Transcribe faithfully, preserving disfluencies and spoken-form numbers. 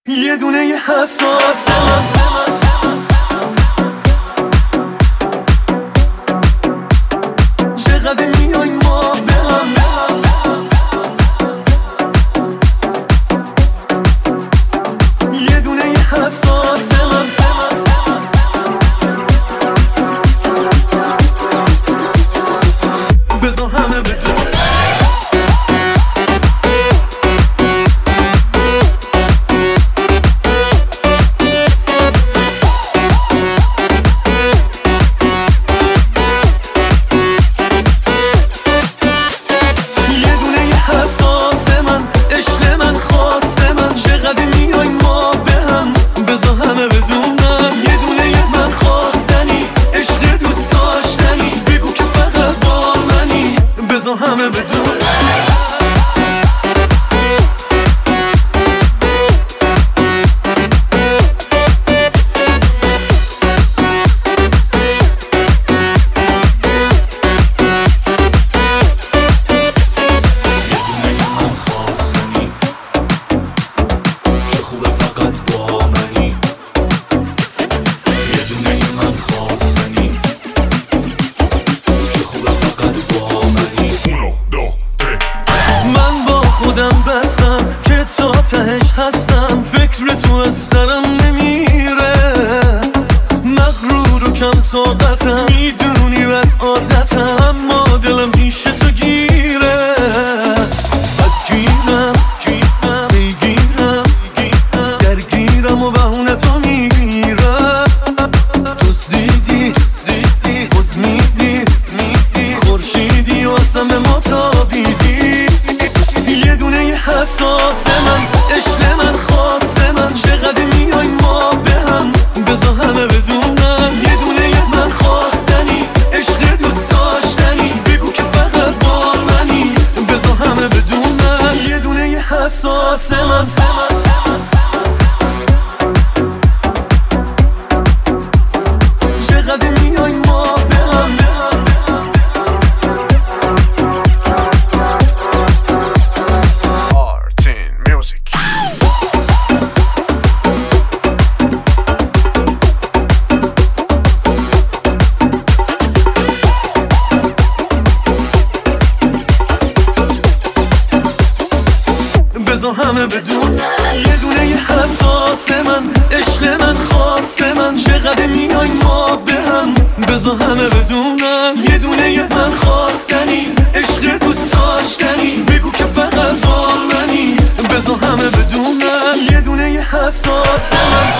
یه دونه یه حساس من چقدر میای ما به هم یه دونه یه حساس من بذار همه بدون همه بدون که تا تهش هستم فکر تو از سرم نمیره مغرور و کم طاقتم میدونی بد عادتم اما دلم پیش تو گیره بد گیرم گیرم میگیرم درگیرم و بهونه تو میگیرم تو زیدی زیدی باز میدی میدی خورشیدی و اصلا به ما تابیدی یه دونه یه حساس من عشق من خواست من چقدر میای ما به هم بذار همه بدونم یه دونه یه من خواستنی عشق دوست داشتنی بگو که فقط با منی بذار همه بدونم یه دونه یه حساس من چقدر میای ما به هم بذار همه بدون یه دونه یه حساس من عشق من خواست من چقدر میای ما به هم بذار همه بدونم یه دونه یه من خواستنی عشق دوست داشتنی بگو که فقط با منی بذار همه بدونم یه دونه یه حساس من